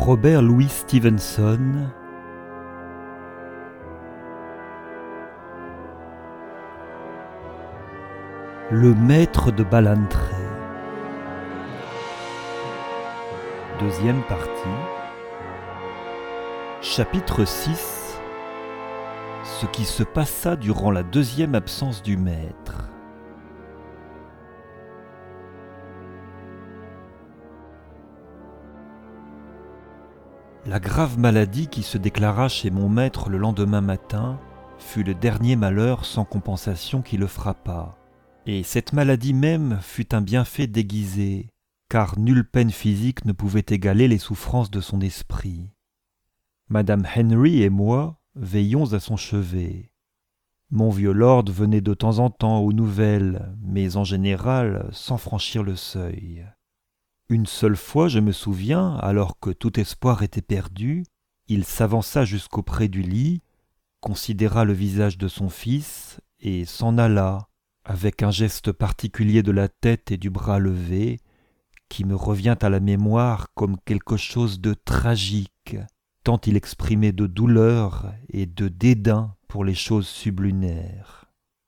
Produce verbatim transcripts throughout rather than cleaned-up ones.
Robert Louis Stevenson. Le maître de Ballantrae. Deuxième partie. Chapitre six. Ce qui se passa durant la deuxième absence du maître. La grave maladie qui se déclara chez mon maître le lendemain matin fut le dernier malheur sans compensation qui le frappa. Et cette maladie même fut un bienfait déguisé, car nulle peine physique ne pouvait égaler les souffrances de son esprit. Madame Henry et moi veillions à son chevet. Mon vieux lord venait de temps en temps aux nouvelles, mais en général sans franchir le seuil. Une seule fois, je me souviens, alors que tout espoir était perdu, il s'avança jusqu'auprès du lit, considéra le visage de son fils et s'en alla, avec un geste particulier de la tête et du bras levé, qui me revient à la mémoire comme quelque chose de tragique, tant il exprimait de douleur et de dédain pour les choses sublunaires.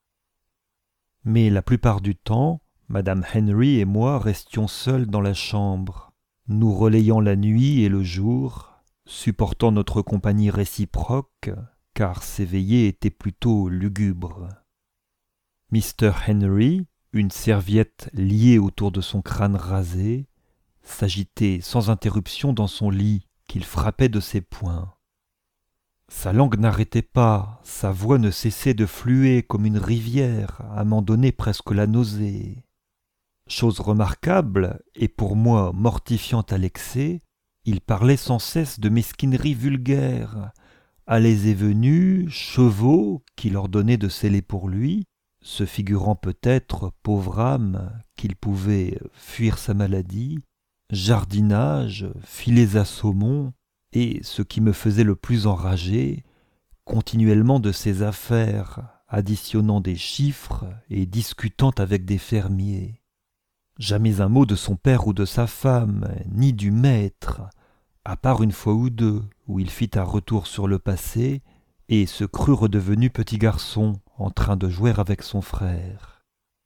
Mais la plupart du temps, Madame Henry et moi restions seuls dans la chambre, nous relayant la nuit et le jour, supportant notre compagnie réciproque, car ces veillées étaient plutôt lugubres. Mister Henry, une serviette liée autour de son crâne rasé, s'agitait sans interruption dans son lit qu'il frappait de ses poings. Sa langue n'arrêtait pas, sa voix ne cessait de fluer comme une rivière, à m'en donner presque la nausée. Chose remarquable, et pour moi mortifiante à l'excès, il parlait sans cesse de mesquineries vulgaires, allées et venues, chevaux qu'il ordonnait de sceller pour lui, se figurant peut-être, pauvre âme, qu'il pouvait fuir sa maladie, jardinage, filets à saumon, et, ce qui me faisait le plus enrager, continuellement de ses affaires, additionnant des chiffres et discutant avec des fermiers. Jamais un mot de son père ou de sa femme, ni du maître, à part une fois ou deux, où il fit un retour sur le passé, et se crut redevenu petit garçon, en train de jouer avec son frère.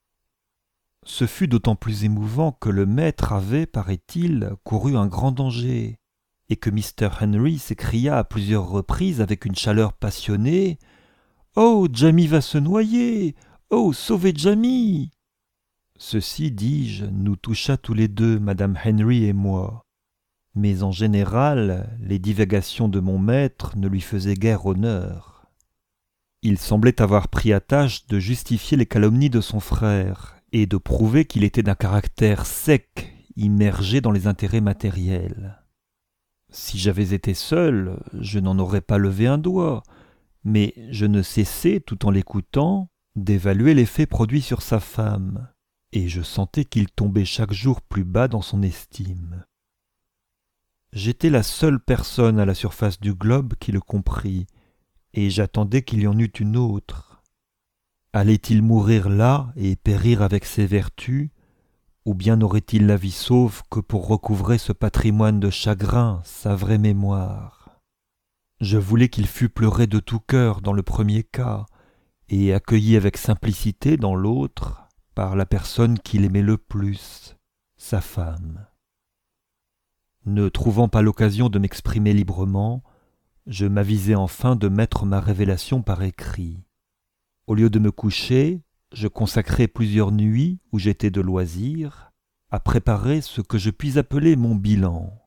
Ce fut d'autant plus émouvant que le maître avait, paraît-il, couru un grand danger, et que Mister Henry s'écria à plusieurs reprises avec une chaleur passionnée « Oh, Jamie va se noyer! Oh, sauvez Jamie !» Ceci, dis-je, nous toucha tous les deux, Madame Henry et moi. Mais en général, les divagations de mon maître ne lui faisaient guère honneur. Il semblait avoir pris à tâche de justifier les calomnies de son frère et de prouver qu'il était d'un caractère sec, immergé dans les intérêts matériels. Si j'avais été seul, je n'en aurais pas levé un doigt, mais je ne cessais, tout en l'écoutant, d'évaluer l'effet produit sur sa femme. Et je sentais qu'il tombait chaque jour plus bas dans son estime. J'étais la seule personne à la surface du globe qui le comprit, et j'attendais qu'il y en eût une autre. Allait-il mourir là et périr avec ses vertus, ou bien n'aurait-il la vie sauve que pour recouvrer ce patrimoine de chagrin, sa vraie mémoire? Je voulais qu'il fût pleuré de tout cœur dans le premier cas, et accueilli avec simplicité dans l'autre, par la personne qu'il aimait le plus, sa femme. Ne trouvant pas l'occasion de m'exprimer librement, je m'avisai enfin de mettre ma révélation par écrit. Au lieu de me coucher, je consacrai plusieurs nuits où j'étais de loisir à préparer ce que je puis appeler mon bilan.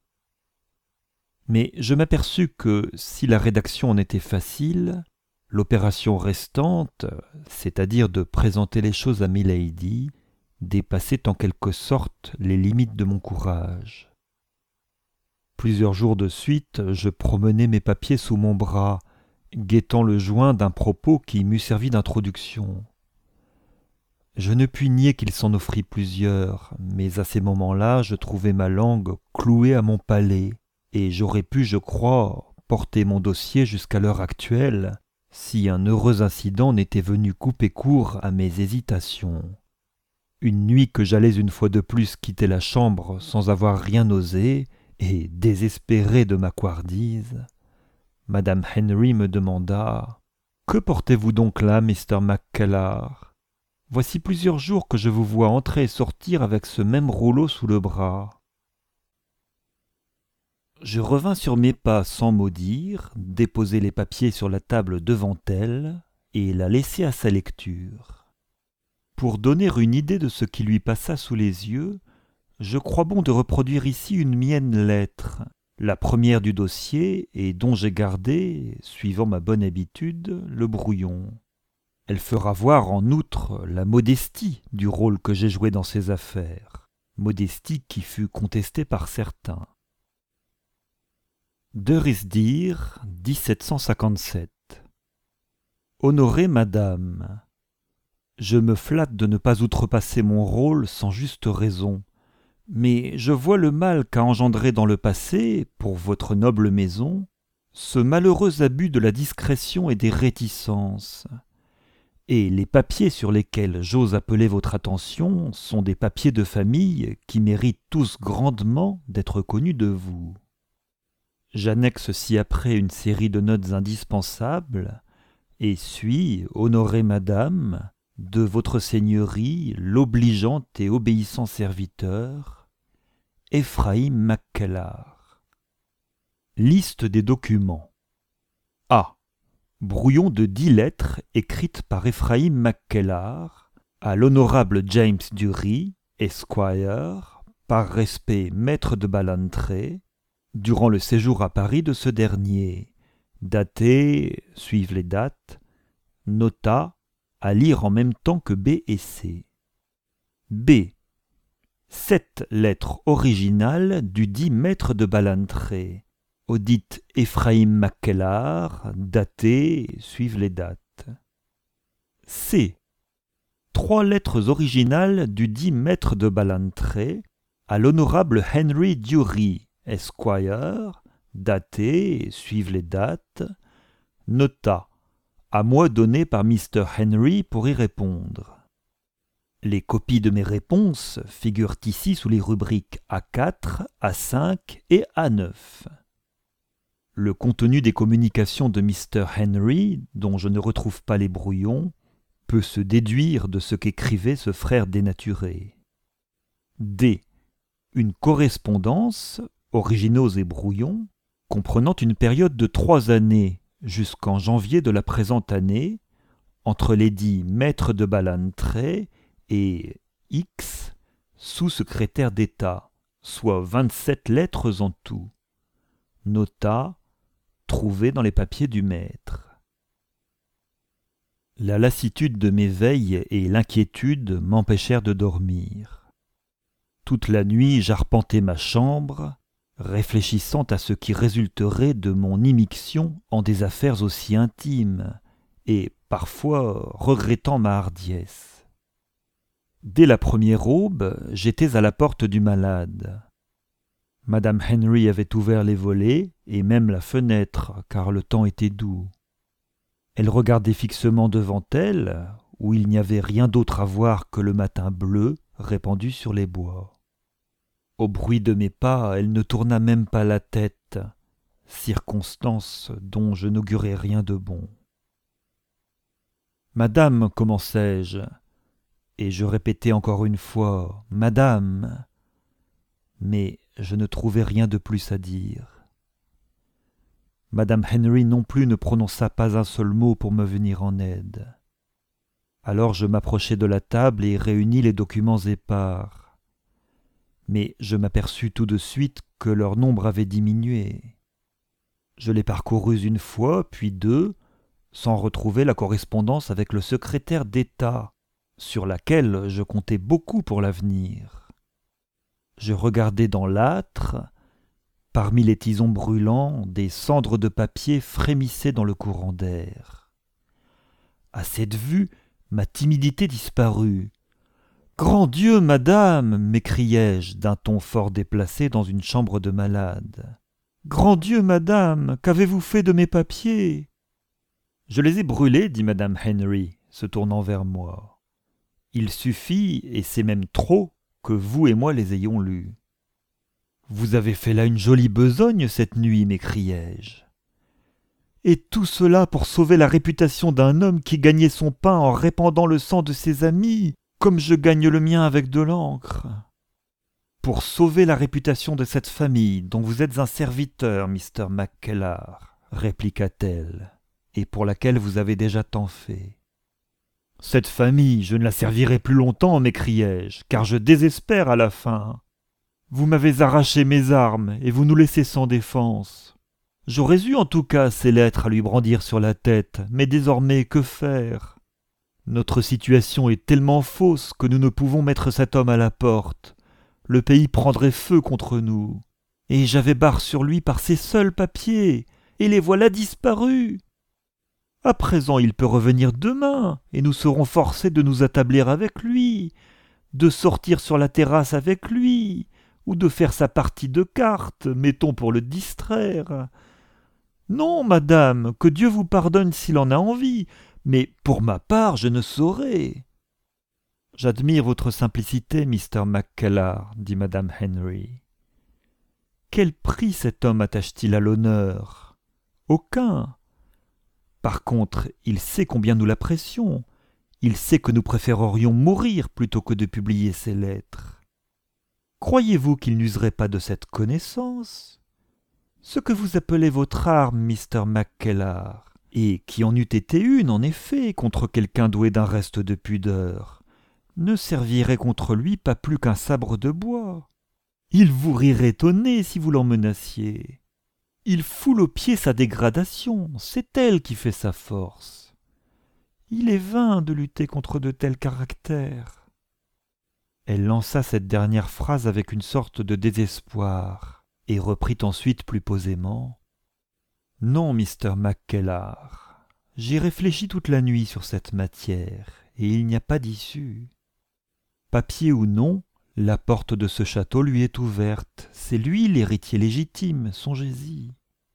Mais je m'aperçus que, si la rédaction en était facile, l'opération restante, c'est-à-dire de présenter les choses à Milady, dépassait en quelque sorte les limites de mon courage. Plusieurs jours de suite, je promenais mes papiers sous mon bras, guettant le joint d'un propos qui m'eût servi d'introduction. Je ne puis nier qu'il s'en offrit plusieurs, mais à ces moments-là, je trouvais ma langue clouée à mon palais, et j'aurais pu, je crois, porter mon dossier jusqu'à l'heure actuelle, si un heureux incident n'était venu couper court à mes hésitations. Une nuit que j'allais une fois de plus quitter la chambre sans avoir rien osé, et désespérée de ma couardise, madame Henry me demanda « Que portez-vous donc là, mister Mackellar ? Voici plusieurs jours que je vous vois entrer et sortir avec ce même rouleau sous le bras. » Je revins sur mes pas sans mot dire, déposer les papiers sur la table devant elle et la laisser à sa lecture. Pour donner une idée de ce qui lui passa sous les yeux, je crois bon de reproduire ici une mienne lettre, la première du dossier et dont j'ai gardé, suivant ma bonne habitude, le brouillon. Elle fera voir en outre la modestie du rôle que j'ai joué dans ces affaires, modestie qui fut contestée par certains. De Risdir, dix-sept cent cinquante-sept. Honorée Madame, je me flatte de ne pas outrepasser mon rôle sans juste raison, mais je vois le mal qu'a engendré dans le passé, pour votre noble maison, ce malheureux abus de la discrétion et des réticences. Et les papiers sur lesquels j'ose appeler votre attention sont des papiers de famille qui méritent tous grandement d'être connus de vous. J'annexe ci-après une série de notes indispensables et suis, honorée Madame, de votre Seigneurie, l'obligeant et obéissant serviteur, Ephraim Mackellar. Liste des documents. A. Brouillon de dix lettres écrites par Ephraim Mackellar à l'honorable James Dury, Esquire, par respect maître de Ballantrae, durant le séjour à Paris de ce dernier, daté, suivent les dates, nota, à lire en même temps que B et C. B. Sept lettres originales du dit maître de Ballantrae, audite Ephraim Mackellar, daté, suivent les dates. C. Trois lettres originales du dit maître de Ballantrae à l'honorable Henry Dury, Esquire, daté, suivent les dates, nota, à moi donné par mister Henry pour y répondre. Les copies de mes réponses figurent ici sous les rubriques A quatre, A cinq et A neuf. Le contenu des communications de mister Henry, dont je ne retrouve pas les brouillons, peut se déduire de ce qu'écrivait ce frère dénaturé. D. Une correspondance, originaux et brouillons, comprenant une période de trois années jusqu'en janvier de la présente année, entre les dits maîtres de Ballantrae et X, sous-secrétaire d'État, soit vingt-sept lettres en tout. Nota, trouvée dans les papiers du maître. La lassitude de mes veilles et l'inquiétude m'empêchèrent de dormir. Toute la nuit j'arpentai ma chambre, réfléchissant à ce qui résulterait de mon immixtion en des affaires aussi intimes, et parfois regrettant ma hardiesse. Dès la première aube, j'étais à la porte du malade. Madame Henry avait ouvert les volets et même la fenêtre, car le temps était doux. Elle regardait fixement devant elle, où il n'y avait rien d'autre à voir que le matin bleu répandu sur les bois. Au bruit de mes pas, elle ne tourna même pas la tête, circonstance dont je n'augurais rien de bon. « Madame, commençai-je, et je répétai encore une fois « Madame », mais je ne trouvai rien de plus à dire. Madame Henry non plus ne prononça pas un seul mot pour me venir en aide. Alors je m'approchai de la table et réunis les documents épars. Mais je m'aperçus tout de suite que leur nombre avait diminué. Je les parcourus une fois, puis deux, sans retrouver la correspondance avec le secrétaire d'État, sur laquelle je comptais beaucoup pour l'avenir. Je regardai dans l'âtre. Parmi les tisons brûlants, des cendres de papier frémissaient dans le courant d'air. À cette vue, ma timidité disparut. « Grand Dieu, madame !» m'écriai-je d'un ton fort déplacé dans une chambre de malade. « Grand Dieu, madame, qu'avez-vous fait de mes papiers ?» « Je les ai brûlés, dit madame Henry, se tournant vers moi. « Il suffit, et c'est même trop, que vous et moi les ayons lus. » Vous avez fait là une jolie besogne cette nuit, m'écriai-je. Et tout cela pour sauver la réputation d'un homme qui gagnait son pain en répandant le sang de ses amis, comme je gagne le mien avec de l'encre. Pour sauver la réputation de cette famille dont vous êtes un serviteur, mister Mackellar, répliqua-t-elle, et pour laquelle vous avez déjà tant fait. Cette famille, je ne la servirai plus longtemps, m'écriai-je, car je désespère à la fin. Vous m'avez arraché mes armes et vous nous laissez sans défense. J'aurais eu en tout cas ces lettres à lui brandir sur la tête, mais désormais que faire? Notre situation est tellement fausse que nous ne pouvons mettre cet homme à la porte. Le pays prendrait feu contre nous. Et j'avais barre sur lui par ses seuls papiers, et les voilà disparus. À présent il peut revenir demain, et nous serons forcés de nous attabler avec lui, de sortir sur la terrasse avec lui, ou de faire sa partie de cartes, mettons pour le distraire. Non, madame, que Dieu vous pardonne s'il en a envie, mais pour ma part je ne saurais. J'admire votre simplicité, mister Mackellar, dit madame Henry. Quel prix cet homme attache-t-il à l'honneur? Aucun. Par contre, il sait combien nous l'apprécions. Il sait que nous préférerions mourir plutôt que de publier ces lettres. Croyez-vous qu'il n'userait pas de cette connaissance? Ce que vous appelez votre arme, mister Mackellar, et qui en eût été une, en effet, contre quelqu'un doué d'un reste de pudeur, ne servirait contre lui pas plus qu'un sabre de bois. Il vous rirait au nez si vous l'en menaciez. Il foule aux pieds sa dégradation, c'est elle qui fait sa force. Il est vain de lutter contre de tels caractères. Elle lança cette dernière phrase avec une sorte de désespoir, et reprit ensuite plus posément. « Non, mister Mackellar, j'ai réfléchi toute la nuit sur cette matière, et il n'y a pas d'issue. Papier ou non, la porte de ce château lui est ouverte, c'est lui l'héritier légitime, songez-y.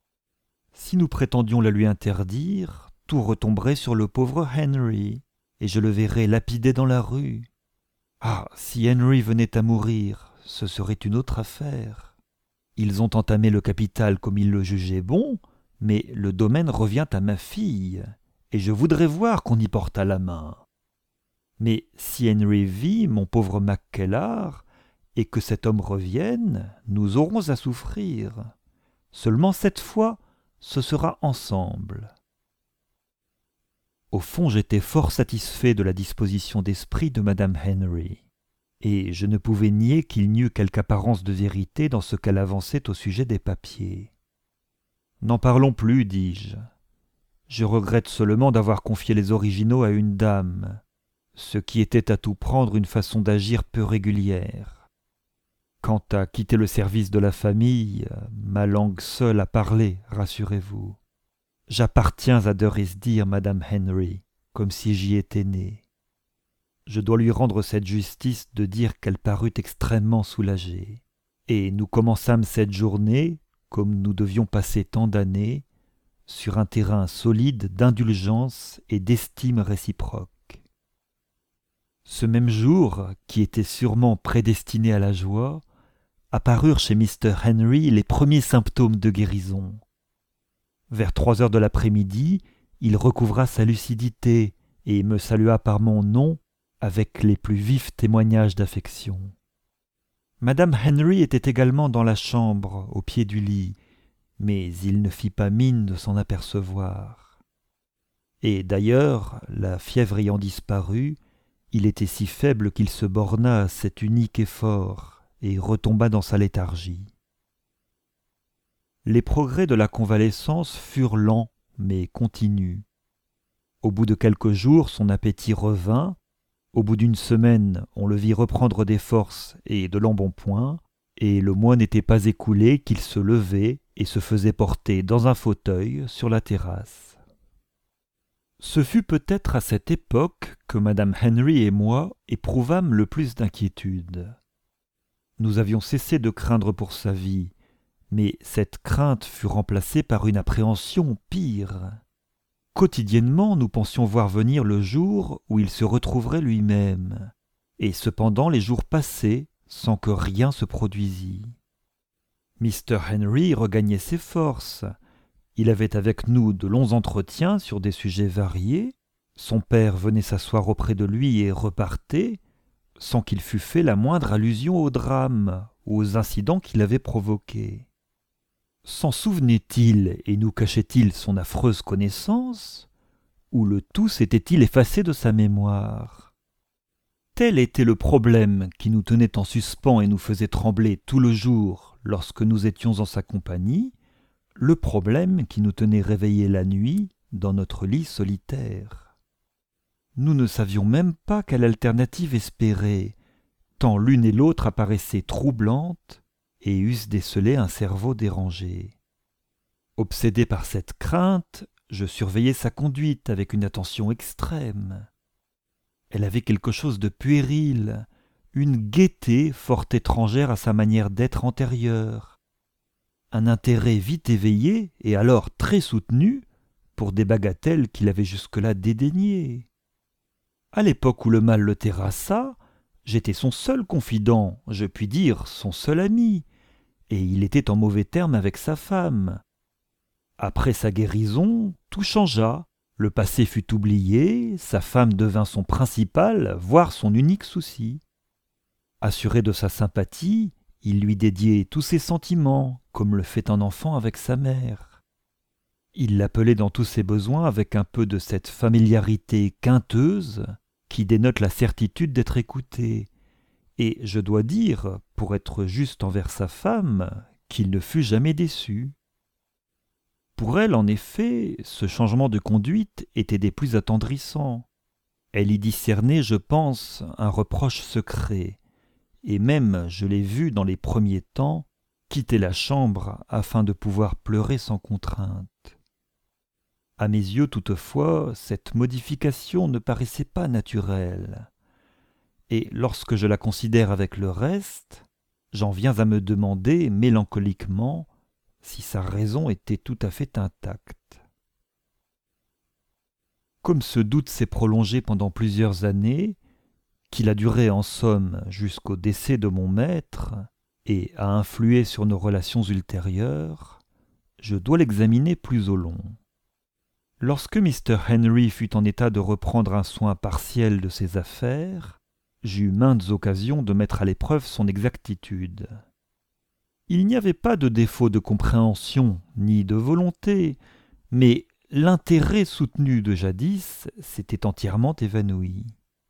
Si nous prétendions la lui interdire, tout retomberait sur le pauvre Henry, et je le verrais lapidé dans la rue. Ah, si Henry venait à mourir, ce serait une autre affaire. Ils ont entamé le capital comme ils le jugeaient bon, mais le domaine revient à ma fille, et je voudrais voir qu'on y portât la main. Mais si Henry vit, mon pauvre Mackellar, et que cet homme revienne, nous aurons à souffrir. Seulement cette fois, ce sera ensemble. » Au fond, j'étais fort satisfait de la disposition d'esprit de madame Henry, et je ne pouvais nier qu'il n'y eût quelque apparence de vérité dans ce qu'elle avançait au sujet des papiers. « N'en parlons plus, dis-je. Je regrette seulement d'avoir confié les originaux à une dame, ce qui était à tout prendre une façon d'agir peu régulière. Quant à quitter le service de la famille, ma langue seule a parlé, rassurez-vous. J'appartiens à Dorisdire, madame Henry, comme si j'y étais né. Je dois lui rendre cette justice de dire qu'elle parut extrêmement soulagée. Et nous commençâmes cette journée, comme nous devions passer tant d'années, sur un terrain solide d'indulgence et d'estime réciproque. Ce même jour, qui était sûrement prédestiné à la joie, apparurent chez mister Henry les premiers symptômes de guérison. Vers trois heures de l'après-midi, il recouvra sa lucidité et me salua par mon nom avec les plus vifs témoignages d'affection. Madame Henry était également dans la chambre, au pied du lit, mais il ne fit pas mine de s'en apercevoir. Et d'ailleurs, la fièvre ayant disparu, il était si faible qu'il se borna à cet unique effort et retomba dans sa léthargie. Les progrès de la convalescence furent lents mais continus. Au bout de quelques jours, son appétit revint. Au bout d'une semaine, on le vit reprendre des forces et de l'embonpoint, et le mois n'était pas écoulé qu'il se levait et se faisait porter dans un fauteuil sur la terrasse. Ce fut peut-être à cette époque que madame Henry et moi éprouvâmes le plus d'inquiétude. Nous avions cessé de craindre pour sa vie, mais cette crainte fut remplacée par une appréhension pire. Quotidiennement, nous pensions voir venir le jour où il se retrouverait lui-même, et cependant les jours passaient sans que rien se produisît. mister Henry regagnait ses forces. Il avait avec nous de longs entretiens sur des sujets variés. Son père venait s'asseoir auprès de lui et repartait, sans qu'il fût fait la moindre allusion au drame ou aux incidents qu'il avait provoqués. S'en souvenait-il et nous cachait-il son affreuse connaissance, ou le tout s'était-il effacé de sa mémoire? Tel était le problème qui nous tenait en suspens et nous faisait trembler tout le jour lorsque nous étions en sa compagnie, le problème qui nous tenait réveillés la nuit dans notre lit solitaire. Nous ne savions même pas quelle alternative espérer, tant l'une et l'autre apparaissaient troublantes et eussent décelé un cerveau dérangé. Obsédé par cette crainte, je surveillais sa conduite avec une attention extrême. Elle avait quelque chose de puéril, une gaieté fort étrangère à sa manière d'être antérieure, un intérêt vite éveillé et alors très soutenu pour des bagatelles qu'il avait jusque-là dédaignées. À l'époque où le mal le terrassa, j'étais son seul confident, je puis dire son seul ami, et il était en mauvais termes avec sa femme. Après sa guérison, tout changea, le passé fut oublié, sa femme devint son principal, voire son unique souci. Assuré de sa sympathie, il lui dédiait tous ses sentiments, comme le fait un enfant avec sa mère. Il l'appelait dans tous ses besoins avec un peu de cette familiarité quinteuse qui dénote la certitude d'être écouté, et je dois dire, pour être juste envers sa femme, qu'il ne fut jamais déçu. Pour elle, en effet, ce changement de conduite était des plus attendrissants. Elle y discernait, je pense, un reproche secret, et même, je l'ai vu dans les premiers temps, quitter la chambre afin de pouvoir pleurer sans contrainte. À mes yeux, toutefois, cette modification ne paraissait pas naturelle. Et lorsque je la considère avec le reste, j'en viens à me demander mélancoliquement si sa raison était tout à fait intacte. Comme ce doute s'est prolongé pendant plusieurs années, qu'il a duré en somme jusqu'au décès de mon maître et a influé sur nos relations ultérieures, je dois l'examiner plus au long. Lorsque mister Henry fut en état de reprendre un soin partiel de ses affaires, j'eus maintes occasions de mettre à l'épreuve son exactitude. Il n'y avait pas de défaut de compréhension ni de volonté, mais l'intérêt soutenu de jadis s'était entièrement évanoui.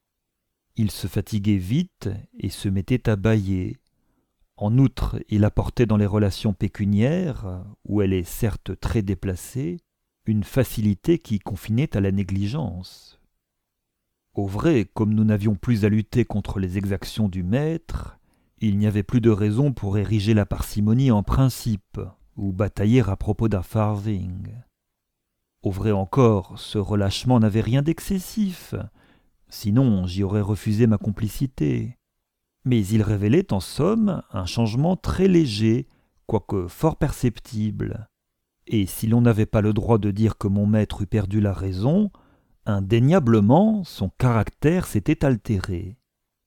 Il se fatiguait vite et se mettait à bâiller. En outre, il apportait dans les relations pécuniaires, où elle est certes très déplacée, une facilité qui confinait à la négligence. Au vrai, comme nous n'avions plus à lutter contre les exactions du maître, il n'y avait plus de raison pour ériger la parcimonie en principe, ou batailler à propos d'un farthing. Au vrai encore, ce relâchement n'avait rien d'excessif, sinon j'y aurais refusé ma complicité. Mais il révélait en somme un changement très léger, quoique fort perceptible. Et si l'on n'avait pas le droit de dire que mon maître eût perdu la raison, indéniablement son caractère s'était altéré.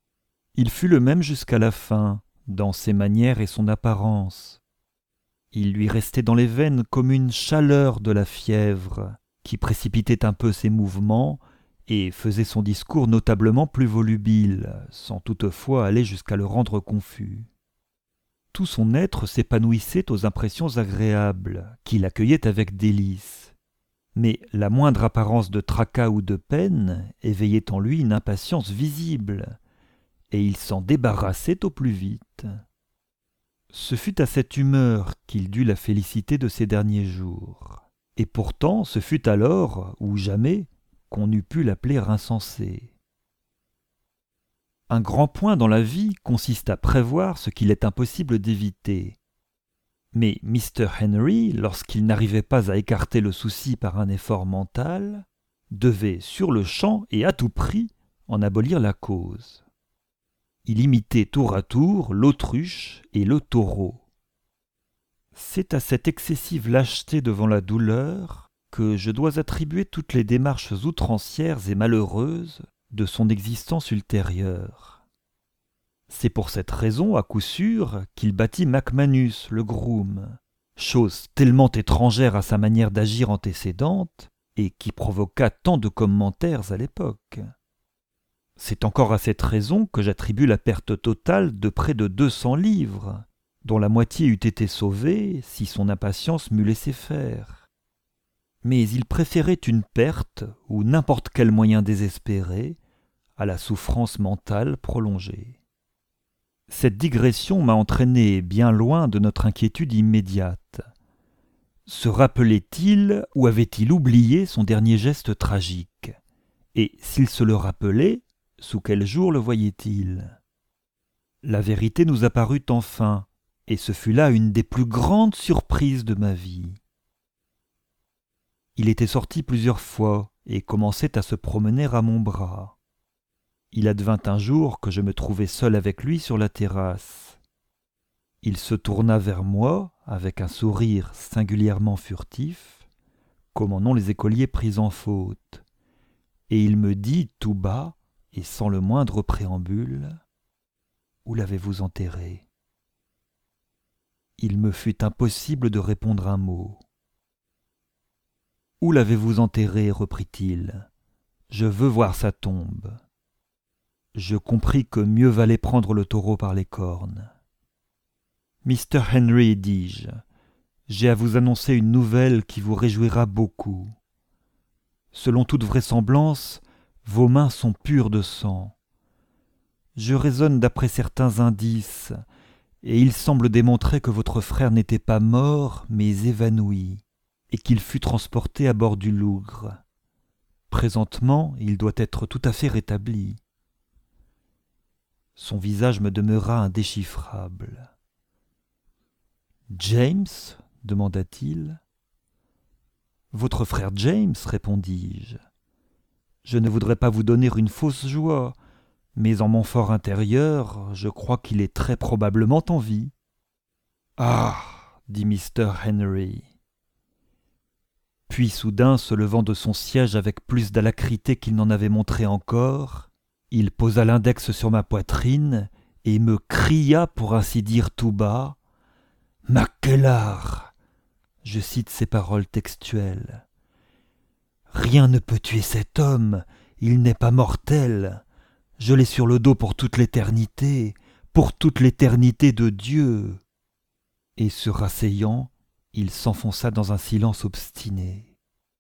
Il fut le même jusqu'à la fin, dans ses manières et son apparence. Il lui restait dans les veines comme une chaleur de la fièvre, qui précipitait un peu ses mouvements et faisait son discours notablement plus volubile, sans toutefois aller jusqu'à le rendre confus. Tout son être s'épanouissait aux impressions agréables, qu'il accueillait avec délice. Mais la moindre apparence de tracas ou de peine éveillait en lui une impatience visible, et il s'en débarrassait au plus vite. Ce fut à cette humeur qu'il dut la félicité de ses derniers jours, et pourtant ce fut alors, ou jamais, qu'on eût pu l'appeler insensé. Un grand point dans la vie consiste à prévoir ce qu'il est impossible d'éviter. Mais mister Henry, lorsqu'il n'arrivait pas à écarter le souci par un effort mental, devait sur-le-champ et à tout prix en abolir la cause. Il imitait tour à tour l'autruche et le taureau. C'est à cette excessive lâcheté devant la douleur que je dois attribuer toutes les démarches outrancières et malheureuses de son existence ultérieure. C'est pour cette raison, à coup sûr, qu'il bâtit MacManus, le groom, chose tellement étrangère à sa manière d'agir antécédente, et qui provoqua tant de commentaires à l'époque. C'est encore à cette raison que j'attribue la perte totale de près de deux cents livres, dont la moitié eût été sauvée si son impatience m'eût laissé faire. Mais il préférait une perte, ou n'importe quel moyen désespéré, à la souffrance mentale prolongée. Cette digression m'a entraîné bien loin de notre inquiétude immédiate. Se rappelait-il ou avait-il oublié son dernier geste tragique? Et s'il se le rappelait, sous quel jour le voyait-il? La vérité nous apparut enfin, et ce fut là une des plus grandes surprises de ma vie. Il était sorti plusieurs fois et commençait à se promener à mon bras. Il advint un jour que je me trouvai seul avec lui sur la terrasse. Il se tourna vers moi avec un sourire singulièrement furtif, comme en ont les écoliers pris en faute, et il me dit tout bas et sans le moindre préambule: « Où l'avez-vous enterré ?» Il me fut impossible de répondre un mot. « Où l'avez-vous enterré ?» reprit-il. « Je veux voir sa tombe. » Je compris que mieux valait prendre le taureau par les cornes. « Mister Henry, dis-je, j'ai à vous annoncer une nouvelle qui vous réjouira beaucoup. Selon toute vraisemblance, vos mains sont pures de sang. Je raisonne d'après certains indices, et il semble démontrer que votre frère n'était pas mort, mais évanoui, et qu'il fut transporté à bord du Lougre. Présentement, il doit être tout à fait rétabli. » Son visage me demeura indéchiffrable. « James ?» demanda-t-il. « Votre frère James, répondis-je. Je ne voudrais pas vous donner une fausse joie, mais en mon fort intérieur, je crois qu'il est très probablement en vie. »« Ah !» dit mister Henry. Puis soudain, se levant de son siège avec plus d'alacrité qu'il n'en avait montré encore, il posa l'index sur ma poitrine et me cria, pour ainsi dire tout bas, « Mackellar !» Je cite ses paroles textuelles. « Rien ne peut tuer cet homme, il n'est pas mortel. Je l'ai sur le dos pour toute l'éternité, pour toute l'éternité de Dieu. » Et se rasseyant, il s'enfonça dans un silence obstiné.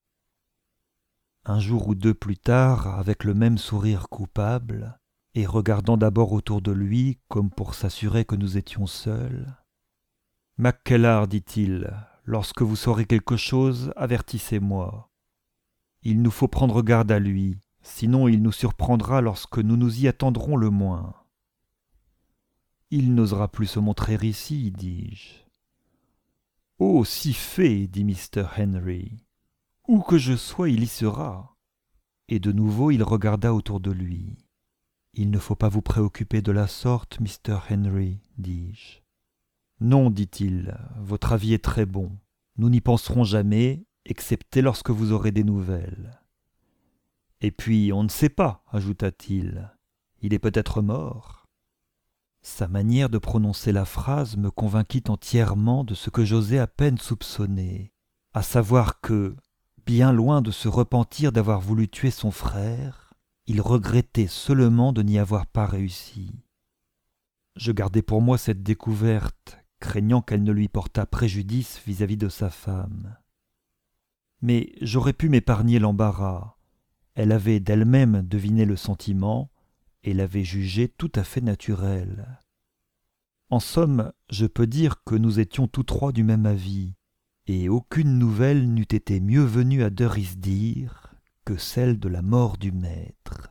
Un jour ou deux plus tard, avec le même sourire coupable, et regardant d'abord autour de lui comme pour s'assurer que nous étions seuls, « Mackellar, dit-il, lorsque vous saurez quelque chose, avertissez-moi. Il nous faut prendre garde à lui, sinon il nous surprendra lorsque nous nous y attendrons le moins. » « Il n'osera plus se montrer ici, dis-je. »« Oh, si fait, dit mister Henry. Où que je sois, il y sera. » Et de nouveau il regarda autour de lui. « Il ne faut pas vous préoccuper de la sorte, mister Henry, dis-je. »« Non, dit-il, votre avis est très bon. Nous n'y penserons jamais, excepté lorsque vous aurez des nouvelles. »« Et puis, on ne sait pas, ajouta-t-il. Il est peut-être mort. » Sa manière de prononcer la phrase me convainquit entièrement de ce que j'osais à peine soupçonner, à savoir que, bien loin de se repentir d'avoir voulu tuer son frère, il regrettait seulement de n'y avoir pas réussi. Je gardai pour moi cette découverte, craignant qu'elle ne lui portât préjudice vis-à-vis de sa femme. Mais j'aurais pu m'épargner l'embarras. Elle avait d'elle-même deviné le sentiment et l'avait jugé tout à fait naturel. En somme, je peux dire que nous étions tous trois du même avis, et aucune nouvelle n'eût été mieux venue à Dorisdir que celle de la mort du maître.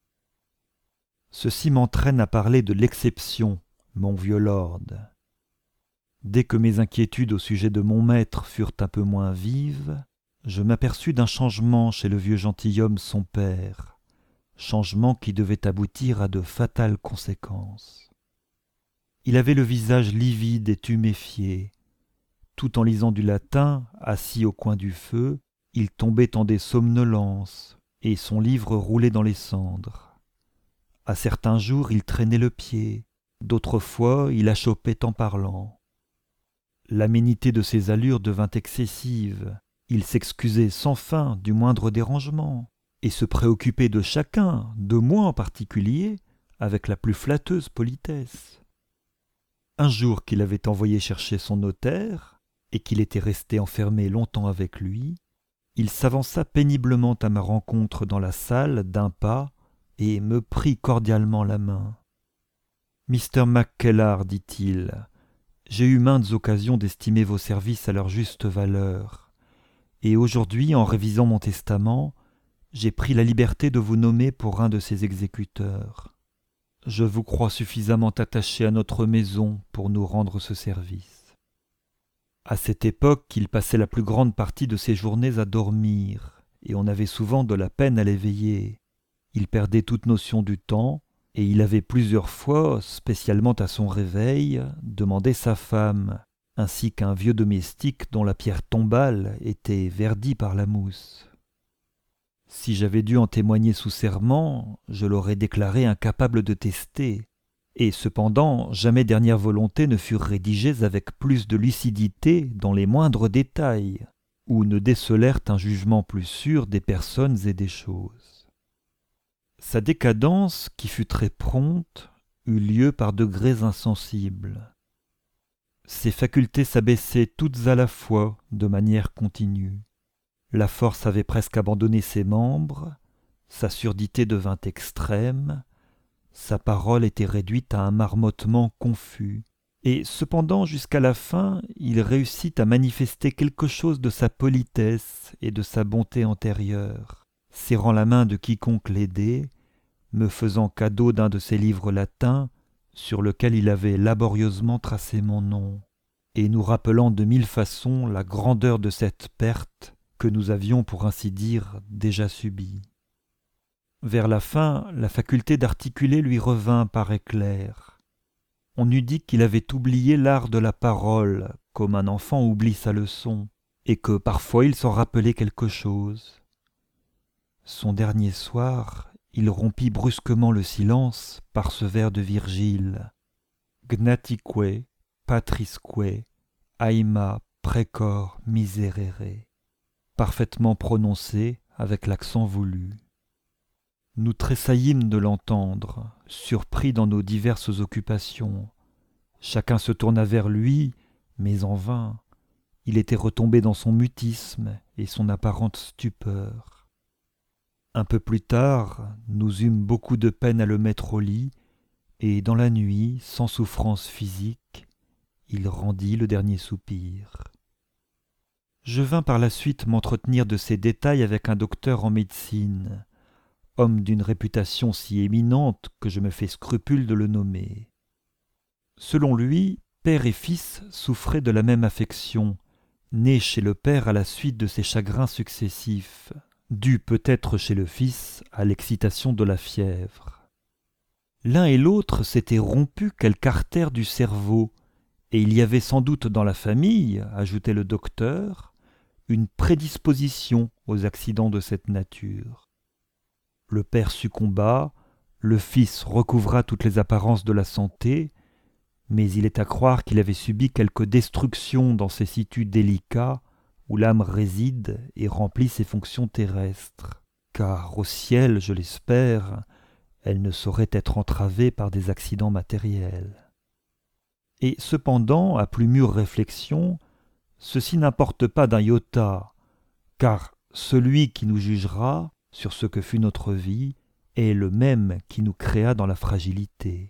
Ceci m'entraîne à parler de l'exception, mon vieux lord. Dès que mes inquiétudes au sujet de mon maître furent un peu moins vives, je m'aperçus d'un changement chez le vieux gentilhomme son père, changement qui devait aboutir à de fatales conséquences. Il avait le visage livide et tuméfié. Tout en lisant du latin, assis au coin du feu, il tombait en des somnolences, et son livre roulait dans les cendres. À certains jours, il traînait le pied, D'autres fois, il achoppait en parlant. L'aménité de ses allures devint excessive. Il s'excusait sans fin du moindre dérangement, et se préoccupait de chacun, de moi en particulier, avec la plus flatteuse politesse. Un jour qu'il avait envoyé chercher son notaire, et qu'il était resté enfermé longtemps avec lui, il s'avança péniblement à ma rencontre dans la salle d'un pas et me prit cordialement la main. « Mister Mackellar, dit-il, j'ai eu maintes occasions d'estimer vos services à leur juste valeur, et aujourd'hui, en révisant mon testament, j'ai pris la liberté de vous nommer pour un de ses exécuteurs. Je vous crois suffisamment attaché à notre maison pour nous rendre ce service. » À cette époque, il passait la plus grande partie de ses journées à dormir, et on avait souvent de la peine à l'éveiller. Il perdait toute notion du temps, et il avait plusieurs fois, spécialement à son réveil, demandé sa femme, ainsi qu'un vieux domestique dont la pierre tombale était verdie par la mousse. Si j'avais dû en témoigner sous serment, je l'aurais déclaré incapable de tester, et cependant jamais dernières volontés ne furent rédigées avec plus de lucidité dans les moindres détails, ou ne décelèrent un jugement plus sûr des personnes et des choses. Sa décadence, qui fut très prompte, eut lieu par degrés insensibles. Ses facultés s'abaissaient toutes à la fois, de manière continue. La force avait presque abandonné ses membres, sa surdité devint extrême, sa parole était réduite à un marmottement confus, et cependant jusqu'à la fin il réussit à manifester quelque chose de sa politesse et de sa bonté antérieure, serrant la main de quiconque l'aidait, me faisant cadeau d'un de ses livres latins sur lequel il avait laborieusement tracé mon nom, et nous rappelant de mille façons la grandeur de cette perte que nous avions, pour ainsi dire, déjà subie. Vers la fin, la faculté d'articuler lui revint par éclairs. On eût dit qu'il avait oublié l'art de la parole, comme un enfant oublie sa leçon, et que parfois il s'en rappelait quelque chose. Son dernier soir, il rompit brusquement le silence par ce vers de Virgile. « Gnatique, patrisque, aima precor miserere » parfaitement prononcé avec l'accent voulu. Nous tressaillîmes de l'entendre, surpris dans nos diverses occupations. Chacun se tourna vers lui, mais en vain. Il était retombé dans son mutisme et son apparente stupeur. Un peu plus tard, nous eûmes beaucoup de peine à le mettre au lit, et dans la nuit, sans souffrance physique, il rendit le dernier soupir. Je vins par la suite m'entretenir de ces détails avec un docteur en médecine, homme d'une réputation si éminente que je me fais scrupule de le nommer. Selon lui, père et fils souffraient de la même affection, née chez le père à la suite de ses chagrins successifs, due peut-être chez le fils à l'excitation de la fièvre. L'un et l'autre s'étaient rompus quelque artère du cerveau, et il y avait sans doute dans la famille, ajoutait le docteur, une prédisposition aux accidents de cette nature. Le père succomba, le fils recouvra toutes les apparences de la santé, mais il est à croire qu'il avait subi quelque destruction dans ces situs délicats où l'âme réside et remplit ses fonctions terrestres, car au ciel, je l'espère, elle ne saurait être entravée par des accidents matériels. Et cependant, à plus mûre réflexion, ceci n'importe pas d'un iota, car celui qui nous jugera sur ce que fut notre vie est le même qui nous créa dans la fragilité.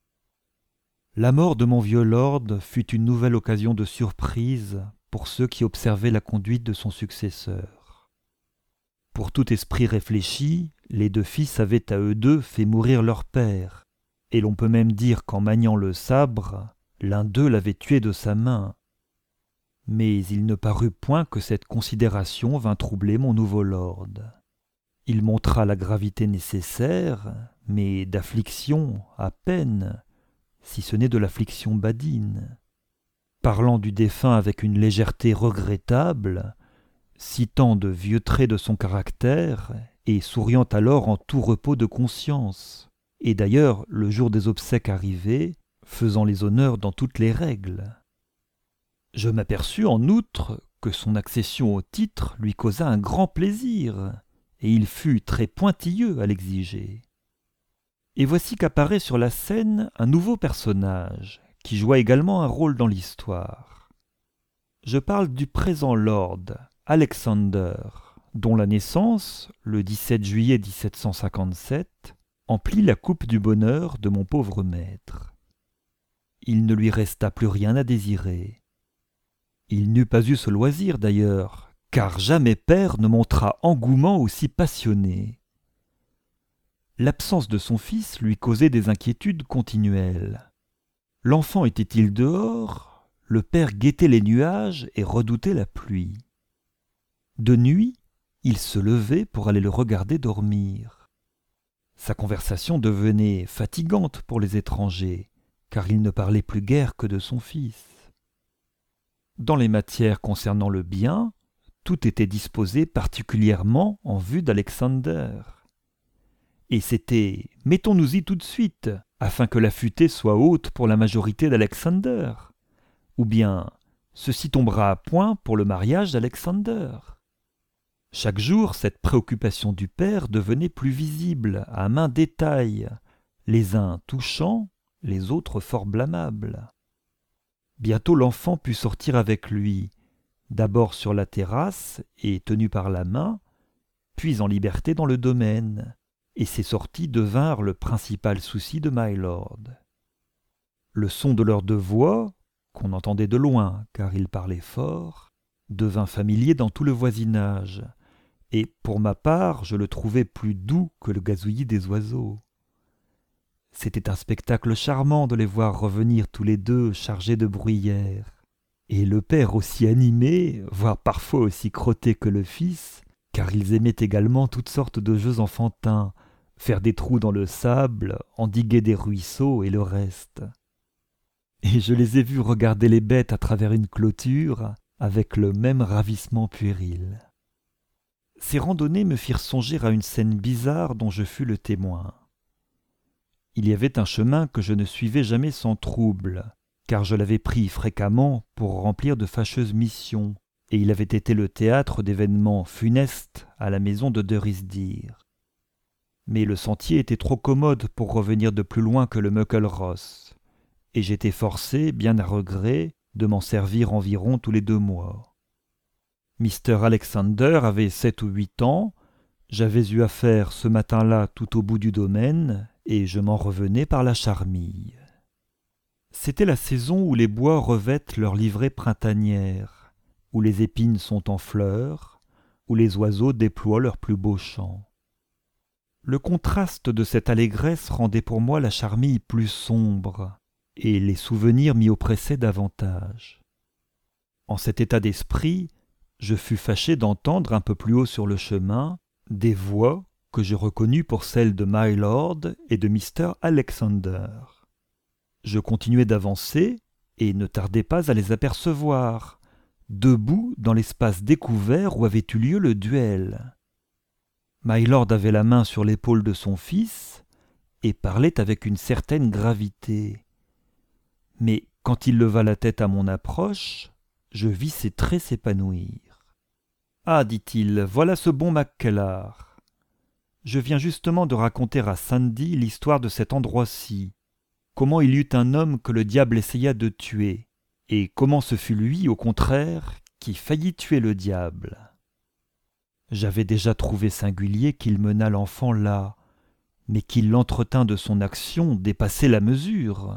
La mort de mon vieux lord fut une nouvelle occasion de surprise pour ceux qui observaient la conduite de son successeur. Pour tout esprit réfléchi, les deux fils avaient à eux deux fait mourir leur père, et l'on peut même dire qu'en maniant le sabre, l'un d'eux l'avait tué de sa main. Mais il ne parut point que cette considération vint troubler mon nouveau lord. Il montra la gravité nécessaire, mais d'affliction à peine, si ce n'est de l'affliction badine. Parlant du défunt avec une légèreté regrettable, citant de vieux traits de son caractère, et souriant alors en tout repos de conscience. Et d'ailleurs, le jour des obsèques arrivé, faisant les honneurs dans toutes les règles. Je m'aperçus en outre que son accession au titre lui causa un grand plaisir, et il fut très pointilleux à l'exiger. Et voici qu'apparaît sur la scène un nouveau personnage, qui joua également un rôle dans l'histoire. Je parle du présent lord, Alexander, dont la naissance, le dix-sept juillet mille sept cent cinquante-sept, emplit la coupe du bonheur de mon pauvre maître. Il ne lui resta plus rien à désirer. Il n'eut pas eu ce loisir d'ailleurs, car jamais père ne montra engouement aussi passionné. L'absence de son fils lui causait des inquiétudes continuelles. L'enfant était-il dehors? Le père guettait les nuages et redoutait la pluie. De nuit, il se levait pour aller le regarder dormir. Sa conversation devenait fatigante pour les étrangers, car il ne parlait plus guère que de son fils. Dans les matières concernant le bien, tout était disposé particulièrement en vue d'Alexander. Et c'était « mettons-nous-y tout de suite, afin que la futaie soit haute pour la majorité d'Alexander », ou bien « ceci tombera à point pour le mariage d'Alexander ». Chaque jour, cette préoccupation du père devenait plus visible, à maint détail, les uns touchants, les autres fort blâmables. Bientôt l'enfant put sortir avec lui, d'abord sur la terrasse et tenu par la main, puis en liberté dans le domaine, et ces sorties devinrent le principal souci de Mylord. Le son de leurs deux voix, qu'on entendait de loin car ils parlaient fort, devint familier dans tout le voisinage, et pour ma part je le trouvais plus doux que le gazouillis des oiseaux. C'était un spectacle charmant de les voir revenir tous les deux chargés de bruyère, et le père aussi animé, voire parfois aussi crotté que le fils, car ils aimaient également toutes sortes de jeux enfantins, faire des trous dans le sable, endiguer des ruisseaux et le reste. Et je les ai vus regarder les bêtes à travers une clôture, avec le même ravissement puéril. Ces randonnées me firent songer à une scène bizarre dont je fus le témoin. Il y avait un chemin que je ne suivais jamais sans trouble, car je l'avais pris fréquemment pour remplir de fâcheuses missions, et il avait été le théâtre d'événements funestes à la maison de Dorisdir. Mais le sentier était trop commode pour revenir de plus loin que le Muckle Ross, et j'étais forcé, bien à regret, de m'en servir environ tous les deux mois. Mister Alexander avait sept ou huit ans, j'avais eu affaire ce matin-là tout au bout du domaine, et je m'en revenais par la charmille. C'était la saison où les bois revêtent leur livrée printanière, où les épines sont en fleurs, où les oiseaux déploient leurs plus beaux chants. Le contraste de cette allégresse rendait pour moi la charmille plus sombre, et les souvenirs m'y oppressaient davantage. En cet état d'esprit, je fus fâché d'entendre un peu plus haut sur le chemin des voix que je reconnus pour celles de Mylord et de Mister Alexander. Je continuai d'avancer et ne tardai pas à les apercevoir, debout dans l'espace découvert où avait eu lieu le duel. Mylord avait la main sur l'épaule de son fils et parlait avec une certaine gravité. Mais quand il leva la tête à mon approche, je vis ses traits s'épanouir. « Ah, dit-il, voilà ce bon Mackellar. Je viens justement de raconter à Sandy l'histoire de cet endroit-ci, comment il y eut un homme que le diable essaya de tuer, et comment ce fut lui, au contraire, qui faillit tuer le diable. J'avais déjà trouvé singulier qu'il menât l'enfant là, mais qu'il l'entretint de son action dépassait la mesure.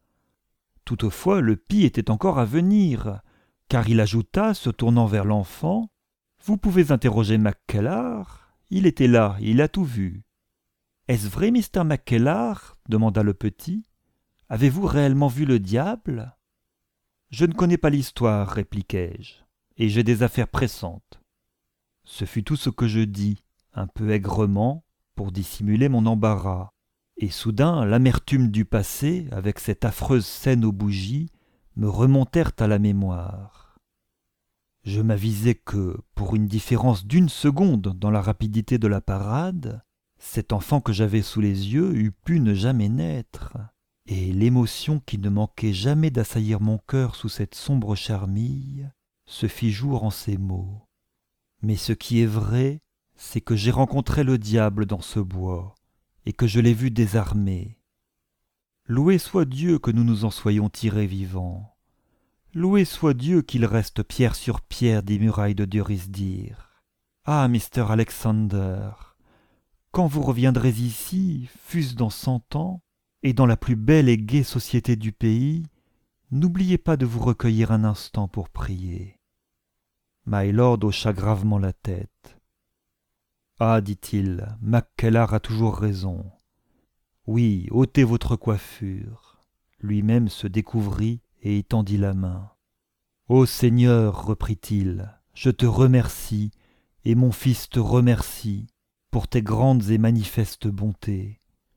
Toutefois, le pis était encore à venir, car il ajouta, se tournant vers l'enfant, « Vous pouvez interroger Mackellar, il était là, il a tout vu. »« Est-ce vrai, Mister Mackellar ?» demanda le petit. « Avez-vous réellement vu le diable ?»« Je ne connais pas l'histoire, répliquai-je, et j'ai des affaires pressantes. » Ce fut tout ce que je dis, un peu aigrement, pour dissimuler mon embarras, et soudain l'amertume du passé, avec cette affreuse scène aux bougies, me remontèrent à la mémoire. Je m'avisai que, pour une différence d'une seconde dans la rapidité de la parade, cet enfant que j'avais sous les yeux eût pu ne jamais naître. et l'émotion qui ne manquait jamais d'assaillir mon cœur sous cette sombre charmille se fit jour en ces mots. Mais ce qui est vrai, c'est que j'ai rencontré le diable dans ce bois, et que je l'ai vu désarmé. Loué soit Dieu que nous nous en soyons tirés vivants. Loué soit Dieu qu'il reste pierre sur pierre des murailles de Durisdir. Ah, mister Alexander, quand vous reviendrez ici, fût-ce dans cent ans, et dans la plus belle et gaie société du pays, n'oubliez pas de vous recueillir un instant pour prier. My Lord hocha gravement la tête. Ah, dit-il, Mackellar a toujours raison. Oui, ôtez votre coiffure. Lui-même se découvrit et étendit la main. Ô Seigneur, reprit-il, je te remercie, et mon fils te remercie, pour tes grandes et manifestes bontés.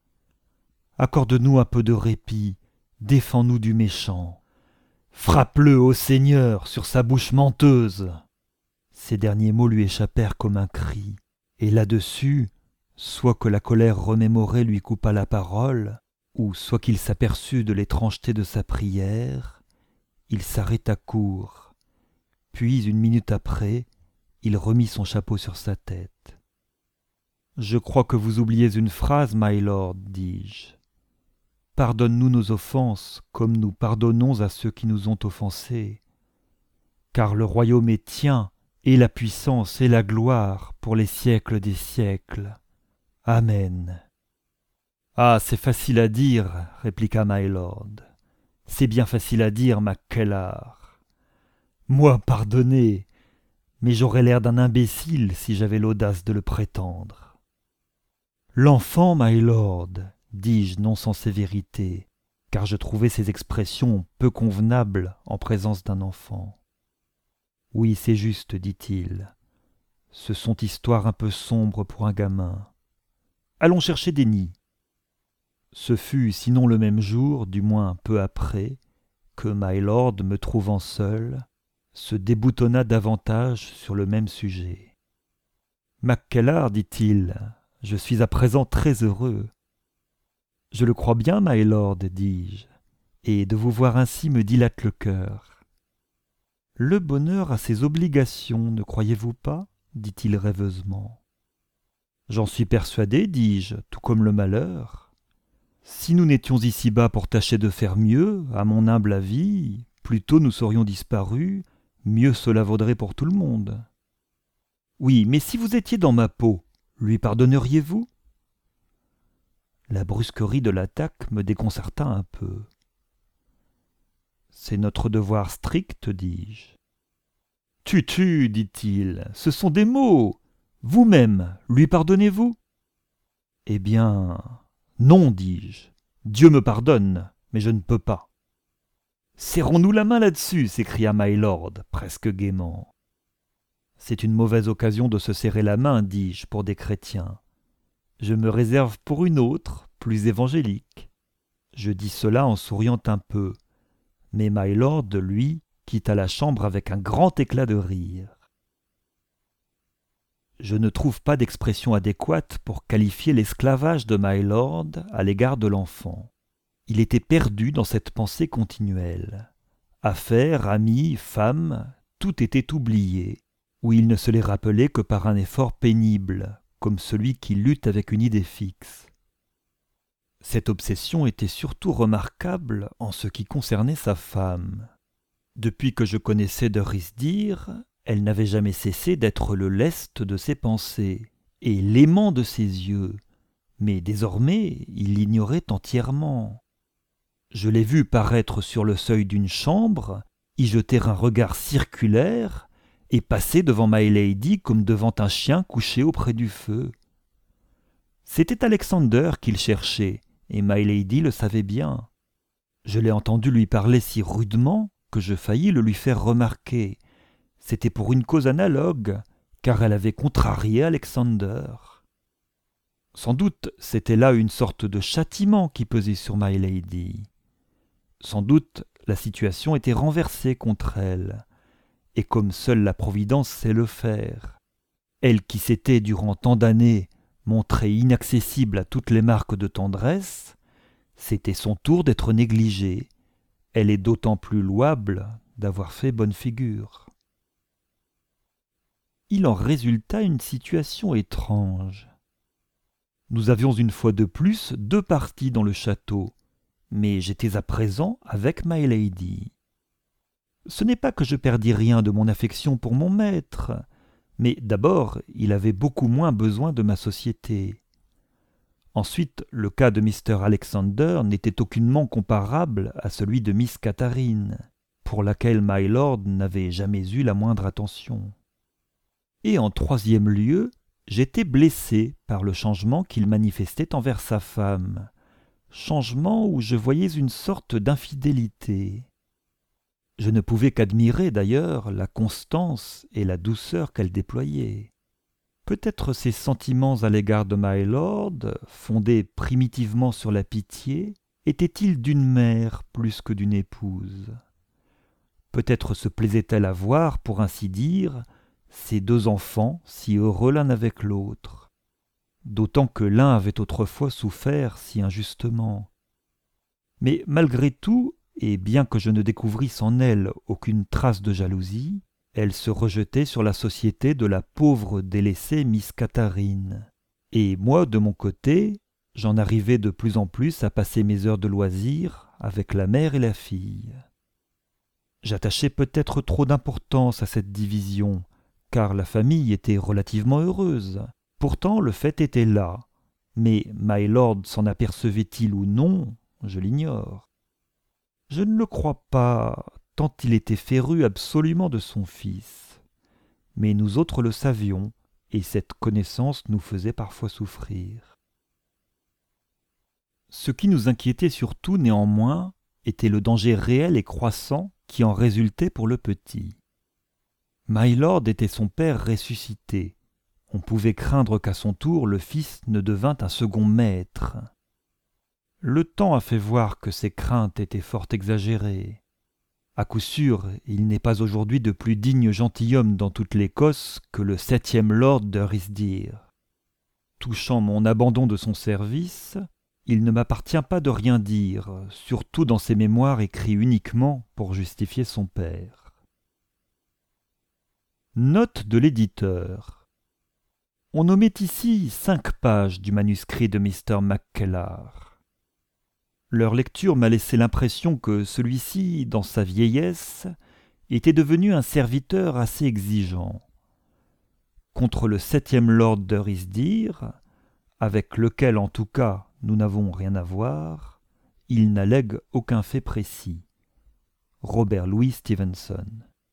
Accorde-nous un peu de répit, défends-nous du méchant. Frappe-le, ô Seigneur, sur sa bouche menteuse. Ces derniers mots lui échappèrent comme un cri, et là-dessus, soit que la colère remémorée lui coupât la parole, ou soit qu'il s'aperçut de l'étrangeté de sa prière, il s'arrêta court, puis une minute après, il remit son chapeau sur sa tête. « Je crois que vous oubliez une phrase, my lord, dis-je. Pardonne-nous nos offenses, comme nous pardonnons à ceux qui nous ont offensés. Car le royaume est tien, et la puissance et la gloire pour les siècles des siècles. Amen. » « Ah, c'est facile à dire, répliqua my lord. C'est bien facile à dire, Mackellar. Moi, pardonner, mais j'aurais l'air d'un imbécile si j'avais l'audace de le prétendre. L'enfant, my lord, dis-je non sans sévérité, car je trouvais ces expressions peu convenables en présence d'un enfant. Oui, c'est juste, dit-il. Ce sont histoires un peu sombres pour un gamin. Allons chercher des nids. Ce fut, sinon le même jour, du moins peu après, que my lord, me trouvant seul, se déboutonna davantage sur le même sujet. « Mackellar, dit-il, je suis à présent très heureux. »« Je le crois bien, my lord, dis-je, et de vous voir ainsi me dilate le cœur. »« Le bonheur a ses obligations, ne croyez-vous pas ?» dit-il rêveusement. « J'en suis persuadé, dis-je, tout comme le malheur. Si nous n'étions ici-bas pour tâcher de faire mieux, à mon humble avis, plus tôt nous serions disparus, mieux cela vaudrait pour tout le monde. Oui, mais si vous étiez dans ma peau, lui pardonneriez-vous ? » La brusquerie de l'attaque me déconcerta un peu. « C'est notre devoir strict, dis-je. »« Tu, tu, dit-il, ce sont des mots. Vous-même, lui pardonnez-vous ? » « Eh bien, non, dis-je. Dieu me pardonne, mais je ne peux pas. »« Serrons-nous la main là-dessus, s'écria my lord, presque gaiement. »« C'est une mauvaise occasion de se serrer la main, dis-je, pour des chrétiens. Je me réserve pour une autre, plus évangélique. » Je dis cela en souriant un peu, mais my lord, lui, quitta la chambre avec un grand éclat de rire. Je ne trouve pas d'expression adéquate pour qualifier l'esclavage de my lord à l'égard de l'enfant. Il était perdu dans cette pensée continuelle. Affaires, amis, femmes, tout était oublié, ou il ne se les rappelait que par un effort pénible, comme celui qui lutte avec une idée fixe. Cette obsession était surtout remarquable en ce qui concernait sa femme. Depuis que je connaissais Durisdir, elle n'avait jamais cessé d'être le lest de ses pensées et l'aimant de ses yeux, mais désormais il l'ignorait entièrement. Je l'ai vue paraître sur le seuil d'une chambre, y jeter un regard circulaire et passer devant my lady comme devant un chien couché auprès du feu. C'était Alexander qu'il cherchait, et my lady le savait bien. Je l'ai entendu lui parler si rudement que je faillis le lui faire remarquer. C'était pour une cause analogue, car elle avait contrarié Alexander. Sans doute c'était là une sorte de châtiment qui pesait sur my lady. Sans doute la situation était renversée contre elle, et comme seule la Providence sait le faire, elle qui s'était durant tant d'années montrée inaccessible à toutes les marques de tendresse, C'était son tour d'être négligée. Elle est d'autant plus louable d'avoir fait bonne figure. Il en résulta une situation étrange. Nous avions une fois de plus deux parties dans le château, mais j'étais à présent avec my lady. Ce n'est pas que je perdis rien de mon affection pour mon maître, mais d'abord il avait beaucoup moins besoin de ma société. Ensuite, le cas de mister Alexander n'était aucunement comparable à celui de Miss Catherine, pour laquelle my lord n'avait jamais eu la moindre attention. Et en troisième lieu, j'étais blessé par le changement qu'il manifestait envers sa femme, changement où je voyais une sorte d'infidélité. Je ne pouvais qu'admirer d'ailleurs la constance et la douceur qu'elle déployait. Peut-être ces sentiments à l'égard de my lord, fondés primitivement sur la pitié, étaient-ils d'une mère plus que d'une épouse. Peut-être se plaisait-elle à voir, pour ainsi dire, ces deux enfants si heureux l'un avec l'autre, d'autant que l'un avait autrefois souffert si injustement. Mais malgré tout, et bien que je ne découvrisse en elle aucune trace de jalousie, elle se rejetait sur la société de la pauvre délaissée Miss Catherine. Et moi, de mon côté, j'en arrivais de plus en plus à passer mes heures de loisir avec la mère et la fille. J'attachais peut-être trop d'importance à cette division, car la famille était relativement heureuse. Pourtant, le fait était là, mais my lord s'en apercevait-il ou non, je l'ignore. Je ne le crois pas, tant il était féru absolument de son fils. Mais nous autres le savions, et cette connaissance nous faisait parfois souffrir. Ce qui nous inquiétait surtout, néanmoins, était le danger réel et croissant qui en résultait pour le petit. My lord était son père ressuscité. On pouvait craindre qu'à son tour le fils ne devînt un second maître. Le temps a fait voir que ces craintes étaient fort exagérées. À coup sûr, il n'est pas aujourd'hui de plus digne gentilhomme dans toute l'Écosse que le septième lord de Risdir. Touchant mon abandon de son service, il ne m'appartient pas de rien dire, surtout dans ses mémoires écrits uniquement pour justifier son père. Note de l'éditeur. On omet ici cinq pages du manuscrit de mister Mackellar. Leur lecture m'a laissé l'impression que celui-ci, dans sa vieillesse, était devenu un serviteur assez exigeant. Contre le septième lord de Risdir, avec lequel en tout cas nous n'avons rien à voir, il n'allègue aucun fait précis. Robert Louis Stevenson.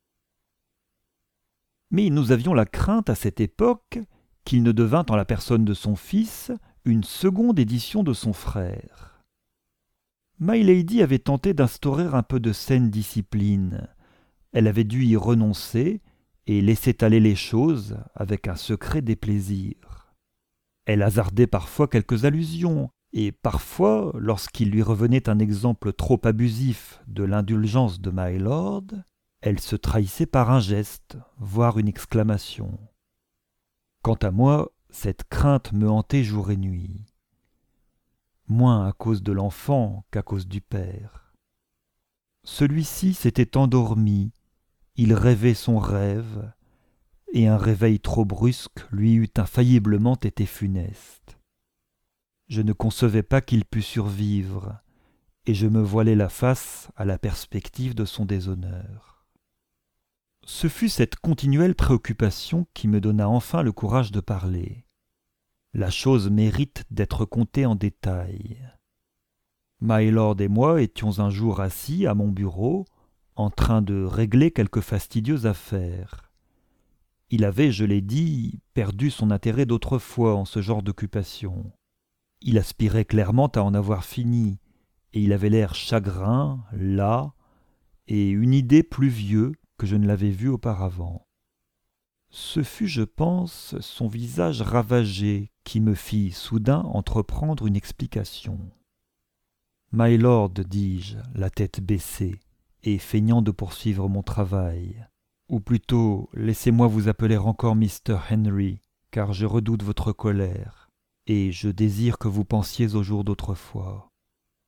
Mais nous avions la crainte à cette époque qu'il ne devînt en la personne de son fils une seconde édition de son frère. My Lady avait tenté d'instaurer un peu de saine discipline. Elle avait dû y renoncer et laisser aller les choses avec un secret déplaisir. Elle hasardait parfois quelques allusions, et parfois, lorsqu'il lui revenait un exemple trop abusif de l'indulgence de my lord, elle se trahissait par un geste, voire une exclamation. Quant à moi, cette crainte me hantait jour et nuit. Moins à cause de l'enfant qu'à cause du père. Celui-ci s'était endormi, il rêvait son rêve, et un réveil trop brusque lui eût infailliblement été funeste. Je ne concevais pas qu'il pût survivre, et je me voilais la face à la perspective de son déshonneur. Ce fut cette continuelle préoccupation qui me donna enfin le courage de parler. La chose mérite d'être contée en détail. My lord et moi étions un jour assis à mon bureau, en train de régler quelques fastidieuses affaires. Il avait, je l'ai dit, perdu son intérêt d'autrefois en ce genre d'occupation. Il aspirait clairement à en avoir fini, et il avait l'air chagrin, las, et une idée plus vieux que je ne l'avais vu auparavant. Ce fut, je pense, son visage ravagé qui me fit soudain entreprendre une explication. « My lord, dis-je, la tête baissée, et feignant de poursuivre mon travail, ou plutôt, laissez-moi vous appeler encore mister Henry, car je redoute votre colère, et je désire que vous pensiez aux jours d'autrefois.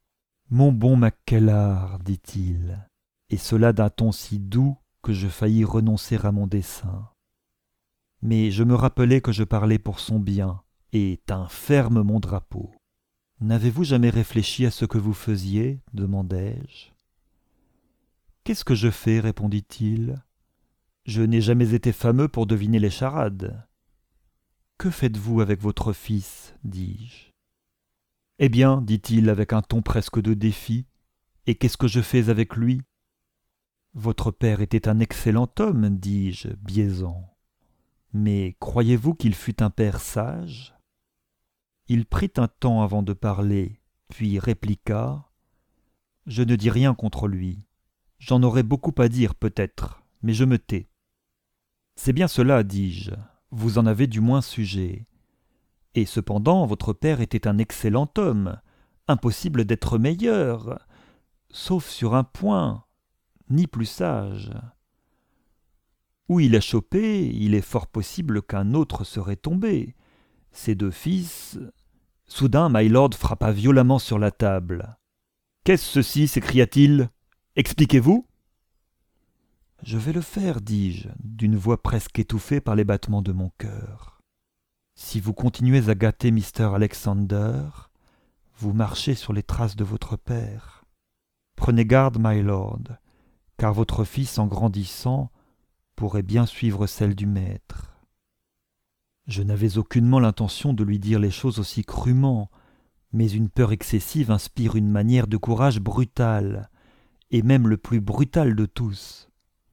Mon bon Mackellar, dit-il, et cela d'un ton si doux que je faillis renoncer à mon dessein. Mais je me rappelai que je parlais pour son bien, et tins ferme mon drapeau. « N'avez-vous jamais réfléchi à ce que vous faisiez » demandai-je. « Qu'est-ce que je fais » répondit-il. « Je n'ai jamais été fameux pour deviner les charades. »« Que faites-vous avec votre fils » dis-je. « Eh bien, dit-il avec un ton presque de défi, et qu'est-ce que je fais avec lui ?»« Votre père était un excellent homme, dis-je, biaisant. Mais croyez-vous qu'il fût un père sage ?» Il prit un temps avant de parler, puis répliqua « Je ne dis rien contre lui. J'en aurais beaucoup à dire peut-être, mais je me tais. »« C'est bien cela, dis-je, vous en avez du moins sujet. Et cependant, votre père était un excellent homme, impossible d'être meilleur, sauf sur un point, ni plus sage. Où il a chopé, il est fort possible qu'un autre serait tombé. Ses deux fils... » Soudain, Mylord frappa violemment sur la table. « Qu'est-ce ceci » s'écria-t-il. « Expliquez-vous » ?»« Je vais le faire, dis-je, d'une voix presque étouffée par les battements de mon cœur. Si vous continuez à gâter mister Alexander, vous marchez sur les traces de votre père. Prenez garde, Mylord, car votre fils, en grandissant, pourrait bien suivre celle du maître. » Je n'avais aucunement l'intention de lui dire les choses aussi crûment, mais une peur excessive inspire une manière de courage brutale, et même le plus brutal de tous.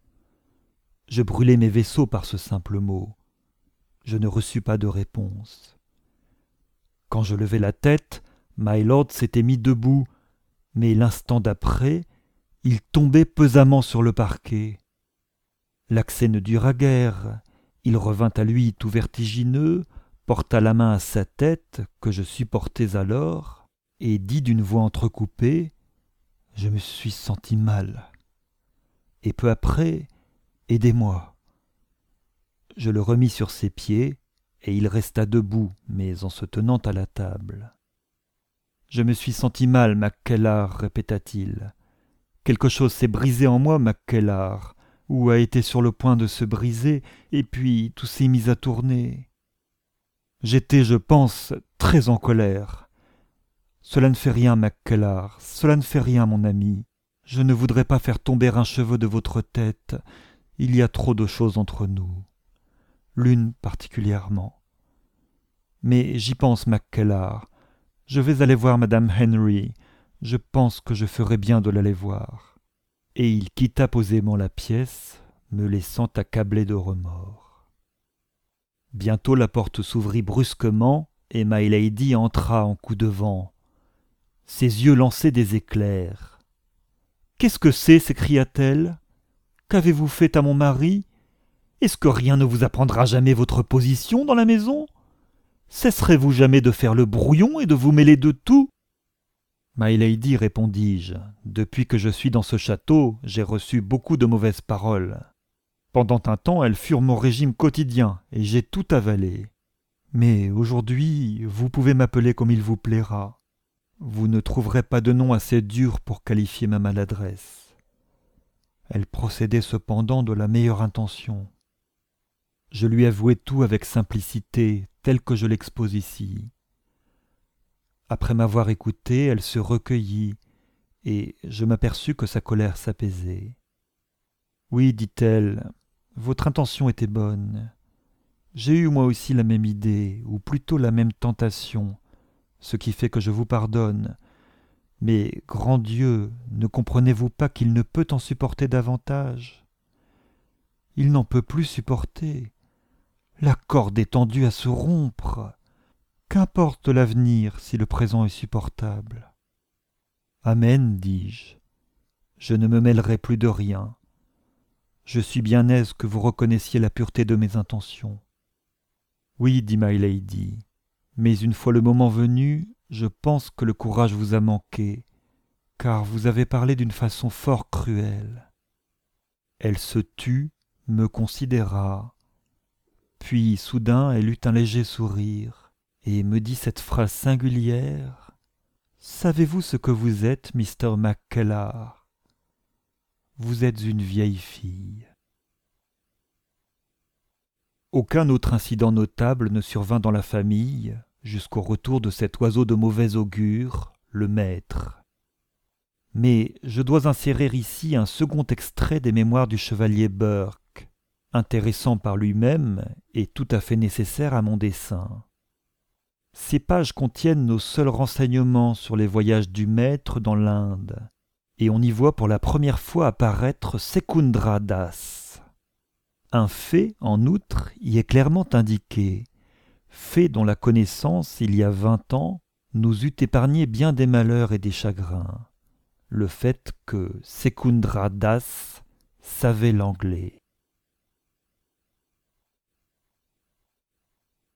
Je brûlai mes vaisseaux par ce simple mot. Je ne reçus pas de réponse. Quand je levai la tête, Mylord s'était mis debout, mais l'instant d'après, il tombait pesamment sur le parquet. L'accès ne dura guère. Il revint à lui tout vertigineux, porta la main à sa tête, que je supportais alors, et dit d'une voix entrecoupée « Je me suis senti mal. » Et peu après, « Aidez-moi. » Je le remis sur ses pieds, et il resta debout, mais en se tenant à la table. « Je me suis senti mal, Mackellar, répéta-t-il. « Quelque chose s'est brisé en moi, Mackellar. Ou a été sur le point de se briser, et puis tout s'est mis à tourner. J'étais, je pense, très en colère. Cela ne fait rien, Mackellar, cela ne fait rien, mon ami. Je ne voudrais pas faire tomber un cheveu de votre tête. Il y a trop de choses entre nous. L'une particulièrement. Mais j'y pense, Mackellar. Je vais aller voir madame Henry. Je pense que je ferais bien de l'aller voir. » Et il quitta posément la pièce, me laissant accablé de remords. Bientôt la porte s'ouvrit brusquement, et my lady entra en coup de vent. Ses yeux lançaient des éclairs. « Qu'est-ce que c'est » s'écria-t-elle. « Qu'avez-vous fait à mon mari ? Est-ce que rien ne vous apprendra jamais votre position dans la maison ? Cesserez-vous jamais de faire le brouillon et de vous mêler de tout ? » « My lady, répondis-je, depuis que je suis dans ce château, j'ai reçu beaucoup de mauvaises paroles. Pendant un temps, elles furent mon régime quotidien, et j'ai tout avalé. Mais aujourd'hui, vous pouvez m'appeler comme il vous plaira. Vous ne trouverez pas de nom assez dur pour qualifier ma maladresse. » Elle procédait cependant de la meilleure intention. Je lui avouai tout avec simplicité, tel que je l'expose ici. Après m'avoir écouté, elle se recueillit, et je m'aperçus que sa colère s'apaisait. « Oui, dit-elle, votre intention était bonne. J'ai eu moi aussi la même idée, ou plutôt la même tentation, ce qui fait que je vous pardonne. Mais, grand Dieu, ne comprenez-vous pas qu'il ne peut en supporter davantage ? Il n'en peut plus supporter. La corde est tendue à se rompre. Qu'importe l'avenir si le présent est supportable ? » « Amen, dis-je. Je ne me mêlerai plus de rien. Je suis bien aise que vous reconnaissiez la pureté de mes intentions. »« Oui, dit my lady, mais une fois le moment venu, je pense que le courage vous a manqué, car vous avez parlé d'une façon fort cruelle. » Elle se tut, me considéra, puis soudain elle eut un léger sourire, et me dit cette phrase singulière. « Savez-vous ce que vous êtes, mister Mackellar? Vous êtes une vieille fille. » Aucun autre incident notable ne survint dans la famille jusqu'au retour de cet oiseau de mauvais augure, le maître. Mais je dois insérer ici un second extrait des mémoires du chevalier Burke, intéressant par lui-même et tout à fait nécessaire à mon dessein. Ces pages contiennent nos seuls renseignements sur les voyages du maître dans l'Inde, et on y voit pour la première fois apparaître Secundra Das. Un fait, en outre, y est clairement indiqué, fait dont la connaissance, il y a vingt ans, nous eût épargné bien des malheurs et des chagrins, le fait que Secundra Das savait l'anglais.